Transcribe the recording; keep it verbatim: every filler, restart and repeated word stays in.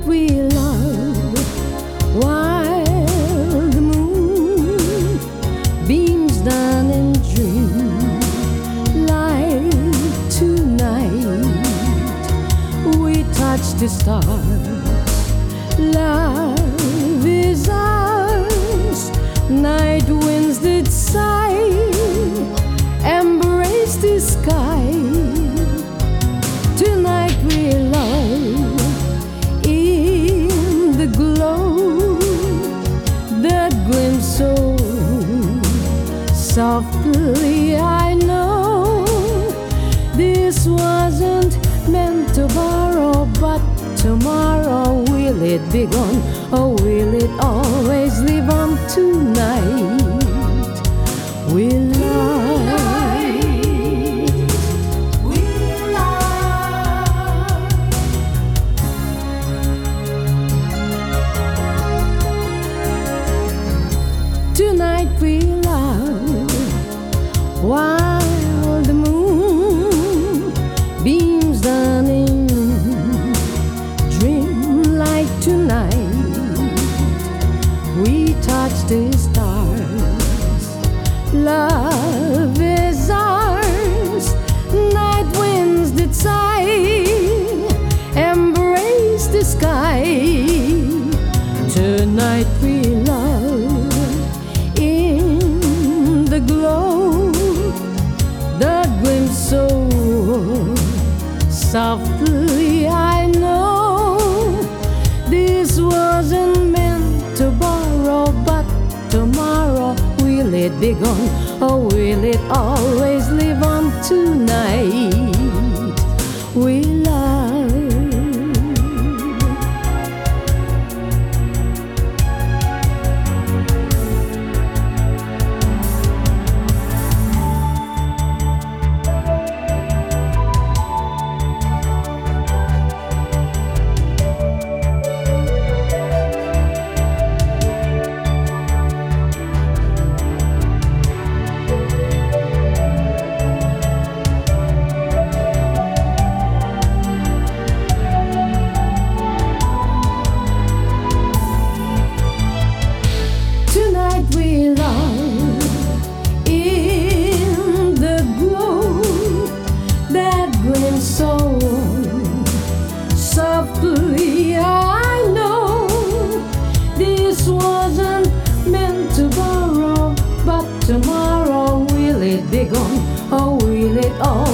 we love, while the moon beams down and dream like tonight. We touch the stars, love is ours. Night winds that sigh, embrace the sky. Tonight we love in the glow that glimmers so softly. I know this wasn't meant to borrow, but tomorrow will it be gone, or will it always live on tonight? We lie, we lie. Tonight we love, while the moon beams down in dream like tonight. We touch the stars, love is ours. Night winds that sigh, embrace the sky. Tonight we love in the glow that glimmers so softly. I know this wasn't meant to borrow, but tomorrow will it be gone, or will it always live on tonight? We love. We love in the glow that glimmers so softly. I know this wasn't meant to borrow, but tomorrow will it be gone, or will it all